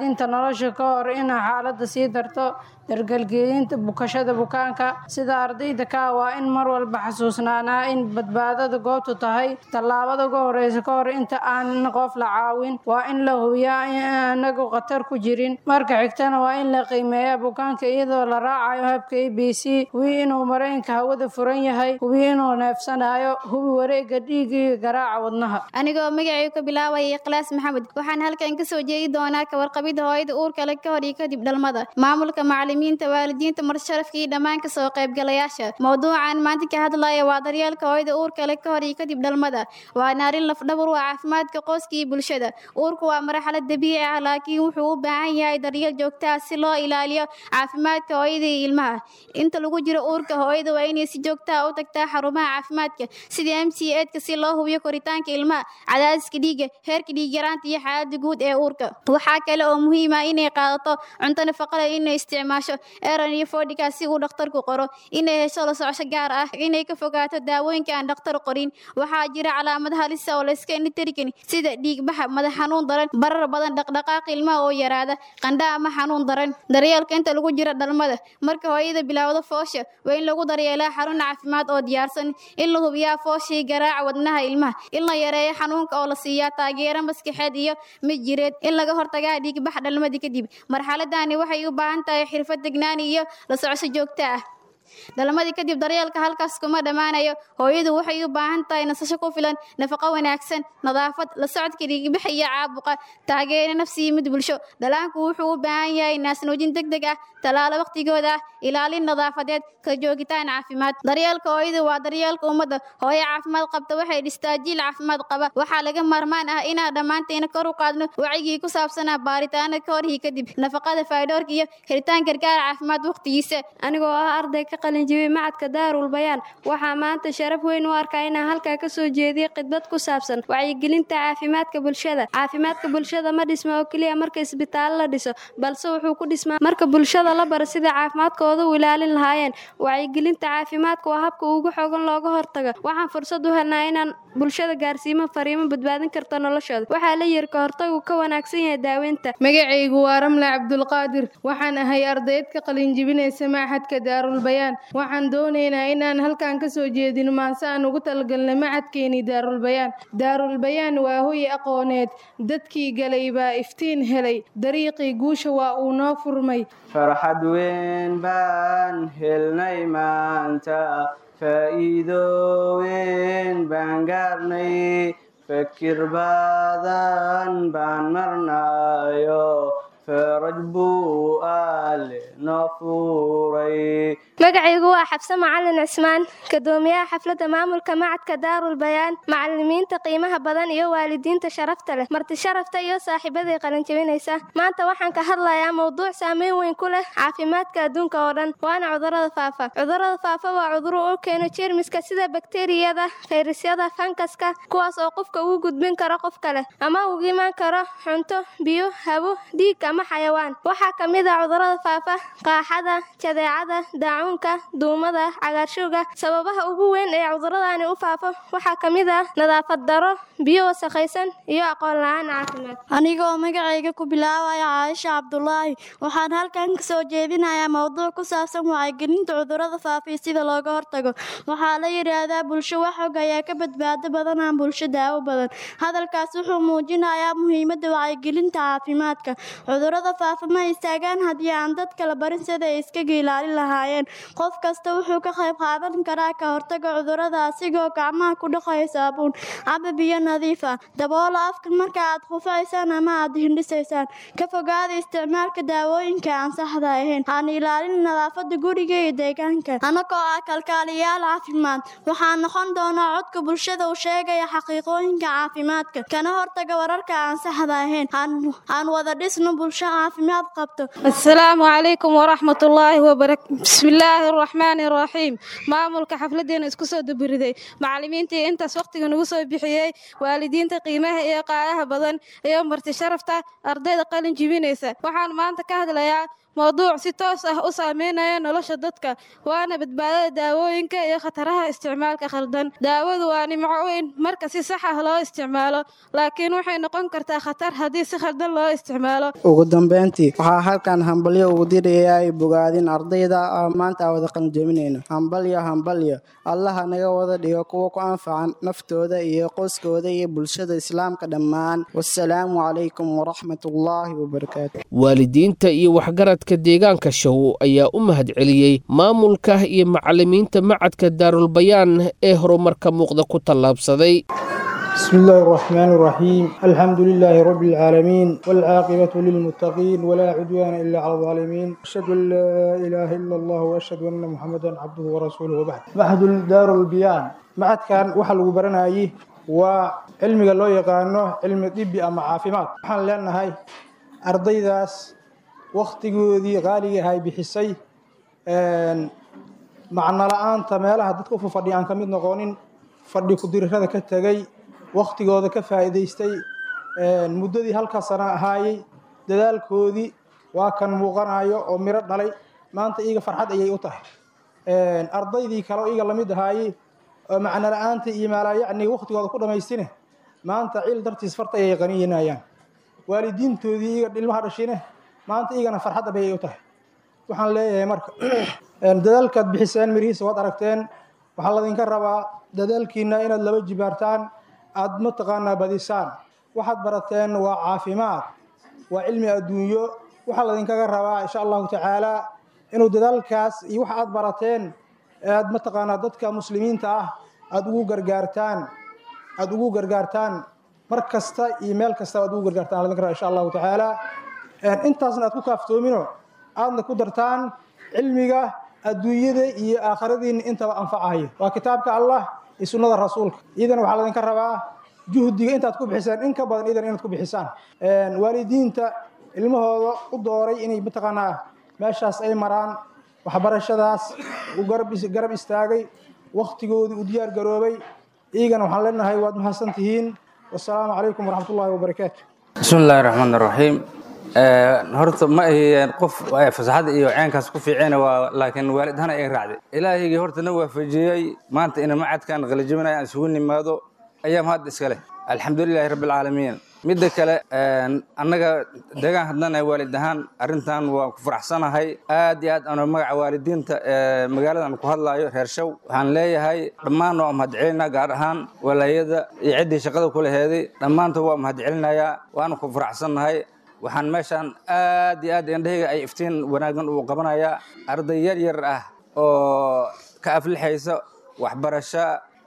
S12: foosha ka hor inay xaaladda sii darto dargalgelinta bukashada bukaanka sida ardayda ka waa in mar walba xasuusnaanaa in badbaadada goobtu tahay tallaabada ugu horeysa ka hor inta aan qof la caawin waa in la hubiyaa in aanagu khatar ku jirin marka xigtana waa in la qiimeeyaa bukaanka iyadoo la raacayo habka a b c hubi inuu mareenka hawada furan yahay hubi inuu neefsanayo hubi wareega dhiig iyo garaaca wadnaha
S8: anigoo magacayga ka bilaabaya Ikhlas Maxamed waxaan halkan ka soo jeedi doonaa ka warqabida hooyada uurka leh ka hor iyo kadib dhalmada maamulka macallimiinta waalidiinta marti-sharafka iyo dhammaan ka soo qaybgalayaasha mowduucan maanta ka hadlaya waa daryeelka hooyada uurka leh ka hor iyo kadib dhalmada waa arrin laf-dhabar u ah caafimaadka qoyska iyo bulshada uurku waa marxalad dabiici ah laakiin wuxuu u baahan yahay daryeel joogto ah si loo ilaaliyo caafimaadka hooyada iyo ilmaha inta lagu jiro uurka hooyada waa inay si joogto ah u tagtaa xarumaha caafimaadka sida M C H ka si loo hubiyo koritaanka ilmaha cadaadiska dhiigga heerka dhiig yaraanta iyo xaaladda guud ee uurka waxaa kale oo muhiim ah inay qaadato cunto nafaqo leh inay isticmaasho eran iyo fodhika si uu dhakhtarku qoro inay hesho la socosho gaar ah inay ka fogaato daawooyinka aan dhakhtar qorin waxaa jira calaamad halis ah oo la iska indhitiri karin sida dhiig baxa madax xanuun daran barar badan dhaqdhaqaaq ilmaha oo yaraada qandha ama xanuun daran daryeelka inta lagu jiro dhalmada marka hooyada bilowdo foosha waa in lagu daryeelaa xarun caafimaad oo diyaarsan in la hubiyaa foosha iyo garaaca wadnaha ilmaha in la yareeyo xanuunka oo la siiyaa taageero maskaxeed iyo mid jireed in laga hortagaa dhiig bax dhalmada kadib marxaladani waxay u baahan tahay xirfad degnaan iyo la socosho joogto ah dhalmadii kadib daryeelka halkaas kuma dhammaanayo hooyadu waxay u baahan tahay nasasho ku filan nafaqo wanaagsan nadaafad la socodka dhiigbax iyo caabuqa taageero nafsi iyo mid bulsho dhalaanku wuxuu u baahan yahay naasnuujin degdeg ah talaalo waqtigooda ah ilaalin nadaafadeed ka joogitaan caafimaad daryeelka hooyadu waa daryeelka ummadda hooyo caafimaad qabta waxay dhistaa jiil caafimaad qaba waxaa laga maarmaan ah inaan dhammaanteena kor u qaadno wacigii ku saabsanaa baaritaana ka hor iyo kadib nafaqada faydoorka iyo helitaan gargaar caafimaad waqtigiisa
S13: anigoo ah arday ka qalinjibiyey macadka daarul bayaan waxaa maanta sharaf weyn u arkaa inaan halkaa ka soo jeediyey khidbad ku saabsan wacyigelinta caafimaadka bulshada caafimaadka bulshada ma dhismo oo keliya marka isbitaallo la dhiso balse wuxuu ku dhismaa marka bulshada la baro sida caafimaadkooda u ilaalin lahaayeen wacyigelinta caafimaadka waa habka ugu xogan looga hortago waxaan fursad u helnaa inaan bulshada gaarsiimo fariimo badbaadin karta noloshooda waxaa la yiri ka hortagu ka wanaagsan yahay daaweynta
S14: magacaygu waa ramle cabdulqaadir waxaan ahay ardayd ka qalinjibinaysa maxadka daarul bayaan waxaan doonaynaa inaan halkan ka soo jeedino maase aan ugu talagalnay macadkeeni daarul bayaan daarul bayaan waa hoy aqooneed dadkii galay baa iftiin helay dariiqii guusha waa uu noo furmay
S11: farxad weyn baan helnay maanta faa'iido weyn baan gaarnay fakir badan baan marnayo faraj buu alle noo furay
S13: magacaygu waa xabse macalin cismaan kadoomiyaha xafladda maamulka macadka daarul bayaan macalimiinta qiimaha badan iyo waalidiinta sharafta leh marti sharafta iyo saaxiibaday qalinjabinaysa maanta waxaan ka hadlayaa mowduuc saameyn weyn ku leh caafimaadka adduunka oo dhan waana cudurrada faafa cudurrada faafa waa cuduro uu keeno jeermiska sida bakteeriyada fayrasyada fankaska kuwaas oo qofka uu gudbin karo qof kale ama uga imaan karo cunto biyo habo dhiig ama xayawaan waxaa ka mid ah cudurrada faafa qaaxada jadeecada daacuunka duumada cagaarshowga sababaha ugu weyn ee cudurradani u faafo waxaa ka mid ah nadaafad daro biyo wasakhaysan iyo aqoon la-aan caafimaad
S15: anigoo magacayga ku bilaabaya caaisha cabdulaahi waxaan halkan ka soo jeedinayaa mowduuc ku saabsan wacyigelinta cudurrada faafa sida looga hortago waxaa la yidhaahdaa bulsho wax og ayaa ka badbaado badan aan bulsho daawo badan hadalkaas wuxuu muujinayaa muhiimadda wacyigelinta caafimaadka cudurrada faafa ma istaagaan haddii aan dadka la barin sida ay iskaga ilaalin lahaayeen qof kasta wuxuu ka qayb qaadan karaa ka hortaga cudurrada asigoo gacmaha ku dhaqaya saabuun caba biyo nadiif ah daboola afka marka aad qufaysaan ama aad hindhisaysaan ka fogaada isticmaalka daawooyinka aan saxda ahayn aan ilaalin nadaafada guriga iyo deegaanka anagoo ah kalkaaliyaal caafimaad waxaa noqon doonaa codka bulshada u sheegaya xaqiiqooyinka caafimaadka kana hortaga wararka aan saxda ahayn aan wada dhisno bulsho caafimaad qabto
S16: assalaamu calaykum waraxmatullaahi wabarakatu bismillaahi araxmaani araxiim maamulka xafladeena isku soo dabariday macalimiintii intaas waqtiga nagu soo bixiyey waalidiinta qiimaha iyo qaalaha badan iyo marti sharafta ardayda qalin jibinaysa waxaan maanta ka hadlayaa mowduuc si toos ah u saameynaya nolosha dadka waana badbaadada daawooyinka iyo khataraha isticmaalka khaldan. daawadu waa nimco weyn marka si sax ah loo isticmaalo, laakiin waxay noqon kartaa khatar haddii si khaldan loo isticmaalo.
S9: ugu dambeyntii waxaa halkan hambalyo ugu diraya ay bogaadin ardayda maanta aan wada qalinjebinayno. hambalyo hambalyo allaha naga wada dhigo kuwa ku anfacan naftooda iyo qoyskooda iyo bulshada islaamka dhammaan. wassalaamu calaykum waraxmatullaahi wabarakaatu.
S2: waalidiinta iyo waxgaradka deegaanka show ayaa u mahadceliyey maamulka iyo macallimiinta macadka daarulbayaan ee horumarka muuqda ku tallaabsaday.
S17: بسم الله الرحمن الرحيم الحمد لله رب العالمين والعاقبة للمتقين ولا عدوان إلا على الظالمين أشهد أن لا إله إلا الله وأشهد أن محمدا عبده ورسوله وبعد. معهد دار البيان معهد كان وحل وبرنايه وعلم الله يقانه علم طبي أما عافمات وحن لأن هاي أرضي ذاس وقت ذي غالي هاي بحسي معنا الآن تمالها تتكفوا فردي عن كميد نقونين فردي قدير هذا كتجي waqtigooda ka faa'iidaystay muddadii halka sana ahaayay dadaalkoodii waa kan muuqanayo oo miro dhalay maanta iyaga farxad ayay u tahay. ardaydii kale oo iyaga la mid ahaayay macna la'aanta iyo maalayacni waqtigooda ku dhamaystine maanta cil dartiis farta ayay qaniinayaan. waalidiintoodii iyaga ilmaha dhashine maanta iyagana farxad ayay u tahay. waxaan leeyahay marka dadaalkaad bixiseen mirihiisa waad aragteen. waxaa ladinka rabaa dadaalkiina inaad laba jibaartaan aad mataqaanaa badisaan. waxaad barateen waa caafimaad, waa cilmi adduunyo. waxaa ladinkaga rabaa insha allahu tacaala inuu dadaalkaas iyo waxa aad barateen aad mataqaanaa dadka muslimiinta ah aad ugu gargaartaan aad ugu gargaartaan mar kasta iyo meel kasta aad ugu gargaartaan ladinka rabaa insha allahu tacaala. intaasna aad ku kaaftoomino aadna ku dartaan cilmiga adduunyada iyo aakhiradiina intaba anfacayo. waa kitaabka allah iyo sunnada rasuulka. idana waxaa ladinka rabaa juhdiga intaad ku bixisaan in ka badan idan inaad ku bixisaan. waalidiinta ilmahooda u dooray inay mataqaanaa meeshaas ay maraan waxbarashadaas u garab garab istaagay waqtigoodii u diyaar garoobay iyagana waxaan leenahay waad mahadsan tihiin. wassalaamu calaykum waraxmatullaahi wabarakaatu.
S18: bismillaahi raxmaani raxiim. horta ma aheen qof fasaxada iyo ceenkaas ku fiiceen waa laakiin waalidhana ay raacday. ilaahaygi horta na waafajiyay maanta in macadkan qalijibinay aan isugu nimaado ayaa mahad iska leh. alxamdulilaahi rabbil caalamiin. midda kale annaga deegaan haddana waalid ahaan arrintan waa ku faraxsanahay aad iyo aad aan magaca waalidiinta magaaladan ku hadlaayo reer show waxaan leeyahay dhammaan waa mahadcelinaa gaar ahaan walaayada iyo ciddii shaqada ku laheeday dhammaantood waa mahadcelinayaa waana ku faraxsanahay. waxaan meeshaan aad iyo aad indhahayga ay iftiin wanaagsan uu qabanayaa arday yar yar ah oo ka aflixaysa waxbarasho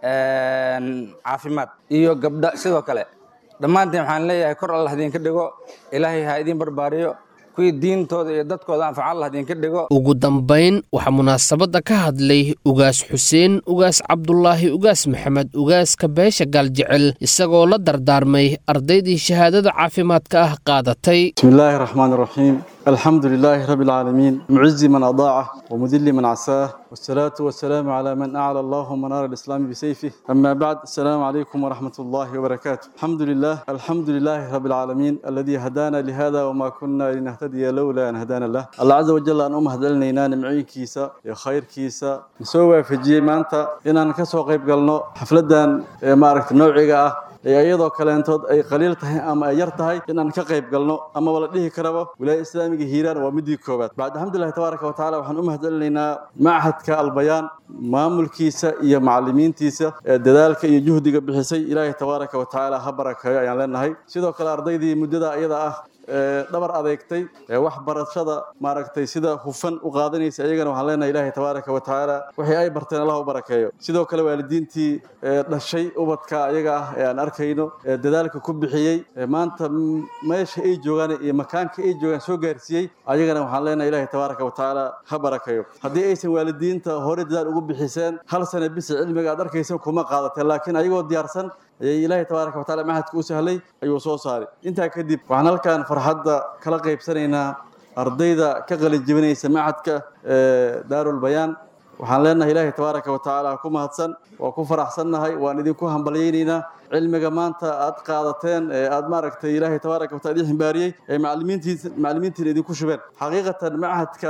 S18: caafimaad iyo gabdha sidoo kale. dhammaantiin waxaan leeyahay kor allah idinka dhigo, ilaahay ha idin barbaariyo, kuwii diintooda iyo dadkooda anfaca allah idinka dhigo.
S2: ugu dambayn waxaa munaasabadda ka hadlay ugaas xuseen ugaas cabdulaahi ugaas maxamed ugaaska beesha gaaljecel isagoo la dardaarmay ardaydii shahaadada caafimaadka ah qaadatay.
S19: bismillaahi raxmaani raxiim. الحمد لله رب العالمين معز من أضاعه ومذل من عساه والصلاة والسلام على من أعلى الله منار الإسلام بسيفه. أما بعد السلام عليكم ورحمة الله وبركاته. الحمد لله الحمد لله رب العالمين الذي هدانا لهذا وما كنا لنهتدي لولا أن هدانا الله. الله عز وجل أن أم هدلنا إنان معين كيسا يا خير كيسا نسوي في جي ما أنت إن أنا كسو قيب قلنا حفلة ما عرفت نوعية iyadoo kaleentood ay qaliil tahay ama ay yar tahay inaan ka qayb galno ama wala dhihi karaba wilaayada islaamiga hiiraan waa midii koobaad. bacda alxamdulillahi tabaaraka wa tacaala waxaan u mahadcelinaynaa machadka albayaan maamulkiisa iyo macallimiintiisa ee dadaalka iyo juhdiga bixisay. ilaahay tabaaraka wa tacaala ha barakeeyo ayaan leenahay. sidoo kale ardaydii muddada iyada ah dhabar adeegtay wax barashada maaragtay sida hufan u qaadanaysa ayagana waxaan leenahay ilaahay tabaaraka wa tacaala wixii ay barteen Allah u barakeeyo. sidoo kale waalidiintii dhashay ubadka ayaga ah ee aan arkayno dadaalka ku bixiyay maanta meesha ay joogaan iyo makaanka ay joogaan soo gaarsiiyay ayagana waxaan leenahay ilaahay tabaaraka wa tacaala ha barakeeyo. haddii aysan waalidiinta hore dadaal ugu bixiseen hal sano bis cilmiga aad arkaysan kuma qaadateen laakiin ayagoo diyaarsan ilaahay tabaaraka wa tacaala mahadku u sahlay ayuu soo saaray. intaa kadib waxaan halkan farxadda kala qaybsanaynaa ardayda ka qalin jebinaysa macadka daarul bayaan waxaan leenahay ilaahay tabaaraka wa tacaala ku mahadsan waa ku faraxsannahay waan idinku hambalyaynaynaa cilmiga maanta aad qaadateen ee aad maaragtay ilaahay tabaaraka wa tacaala idin ximbaariyey ee macallimiintiisa macallimiintiina idinku shubeen xaqiiqatan machadka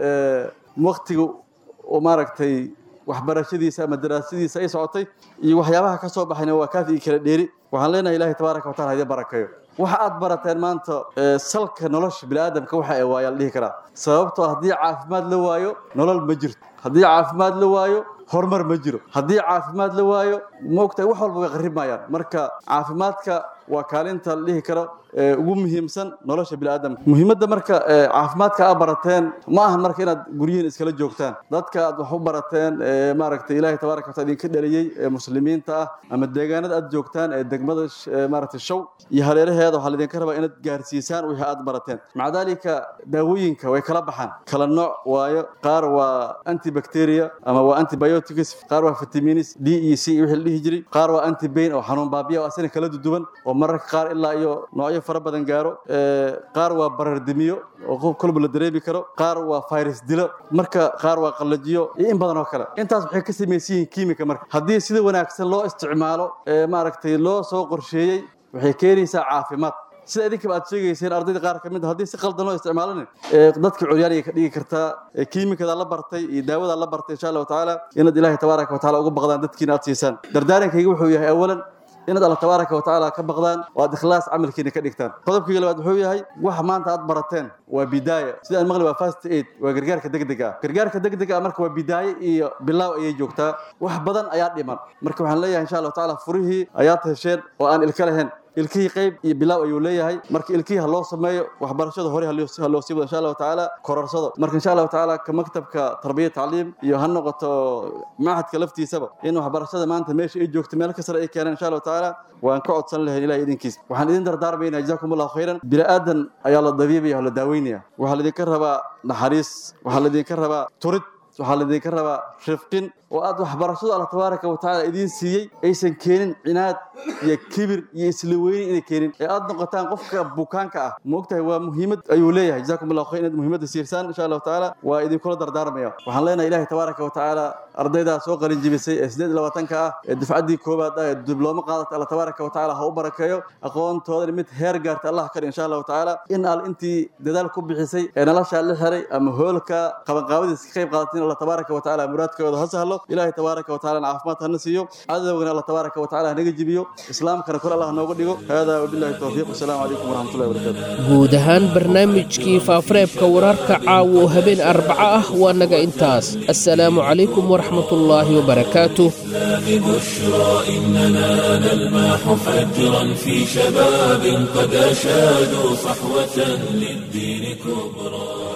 S19: waqtiga oo maaragtay waxbarashadiisa ama daraasadiisa ay socotay iyo waxyaabaha ka soo baxayna waa kaafi kala dheeri waxaan leenahay ilaahay tabaaraka wa tacaala idin barakeeyo waxa aad barateen maanta salka nolosha bini'aadamka waxa ay waayaan dhihi karaa sababtoo haddii caafimaad la waayo nolol ma jirto haddii caafimaad la waayo horumar ma jiro haddii caafimaad la waayo moogtahay wax walba way qarrimayaan marka caafimaadka waa kaalinta la dhihi karo ugu muhiimsan nolosha bini'aadamka muhiimadda marka caafimaadka aad barateen ma ahan marka inaad guryihiin iskala joogtaan dadka aad wax u barateen maaragtay ilaahay tabaaraka wa taala idinka dhaliyey ee muslimiinta ah ama deegaanada aad joogtaan ee degmada maaragtay show iyo hareeraheeda waxaa laidinka rabaa inaad gaarsiisaan wixii aad barateen maca daalika daawooyinka way kala baxaan kala nooc waayo qaar waa antibacteria ama waa antibiotics qaar waa vitamins D E C wixii la dhihi jiray qaar waa antibain oo xanuun baabiya oo asina kala duwan oo mararka qaar ilaa iyo noocyo fara badan gaaro qaar waa barardimiyo oo qof kolba la dareemi karo qaar waa virus dilo marka qaar waa qallajiyo iyo in badan oo kale intaas waxay ka samaysan yihiin kiimika marka haddii sida wanaagsan loo isticmaalo maaragtay loo soo qorsheeyey waxay keenaysaa caafimaad sida idinkaba aad sheegayseen ardayda qaar ka mid ah haddii si qaldan loo isticmaalana dadka curyaanaya ka dhigi kartaa kiimikada la bartay iyo daawada la bartay insha allahu tacaala inaad ilaahay tabaaraka wa tacaala uga baqdaan dadkiina aad siisaan dardaarankayga wuxuu yahay awalan inaad alla tabaaraka wa tacaala ka baqdaan oo aad ikhlaas camalkiina ka dhigtaan qodobkayga labaad wuxuu yahay waxa maanta aad barateen waa bidaaya sida aan maqli waa first aid waa gargaarka degdega ah gargaarka degdega ah marka waa bidaaye iyo bilaaw ayay joogtaa wax badan ayaa dhiman marka waxaan leeyahay insha allahu tacaala furihii ayaad hesheen oo aan ilka lahayn ilkihii qayb iyo bilaaw ayuu leeyahay marka ilkihii ha loo sameeyo waxbarashada hore ha loo sii wado insha allahu tacaala kororsado marka insha allahu tacaala ka maktabka tarbiya tacliim iyo ha noqoto machadka laftiisaba in waxbarashada maanta meesha ay joogto meel ka sare ay keenaan insha allahu tacaala waan ka codsan lahayn ilahay idinkiis waxaan idin dardaarmaynaa jazaakum allahu khayran bini'aadan ayaa la dabiibaya oo la daaweynaya waxaa laidinka rabaa naxariis waxaa laidinka rabaa turid waxaa laidinka rabaa rifqin oo aad waxbarashadu alla tabaaraka wa tacaala idiin siiyey aysan keenin cinaad iyo kibir iyo isla weyni inay keenin ee aad noqotaan qofka bukaanka ah moogtahay waa muhiimad ayuu leeyahay jazaakum allahu khayr inaad muhiimadda siirsaan insha allahu tacaala waa idinkula dardaarmaya waxaan leenahay ilaahay tabaaraka wa tacaala ardaydaa soo qalin jibisay ee sideed iyo labaatanka ah ee dufcaddii koowaad ah ee diblooma qaadatay alla tabaaraka wa tacaala ha u barakeeyo aqoontoodana mid heer gaartay allah kar insha allahu tacaala in al intii dadaal ku bixisay ee noloshaa la xiray ama hoolka qabanqaabadiisa ka qayb qaadatay in alla tabaaraka wa tacaala muraadkooda ha sahlo ilaahay tabaaraka wa tacaala caafimaad hana siiyo cadowgana alla tabaaraka wa tacaala hanaga jibiyo islaamkana kor allah nooga dhigo haadaa wabillahi tawfiiq wasalaamu calaykum waraxmatullahi wabarakaatu
S2: guud ahaan barnaamijkii faafareebka wararka caawo habeen arbaco ah waa naga intaas assalaamu calaykum waraxmatullaahi wabarakaatuh
S1: بشرى إننا نلمح فجرا في شباب قد أشادوا صحوة للدين كبرى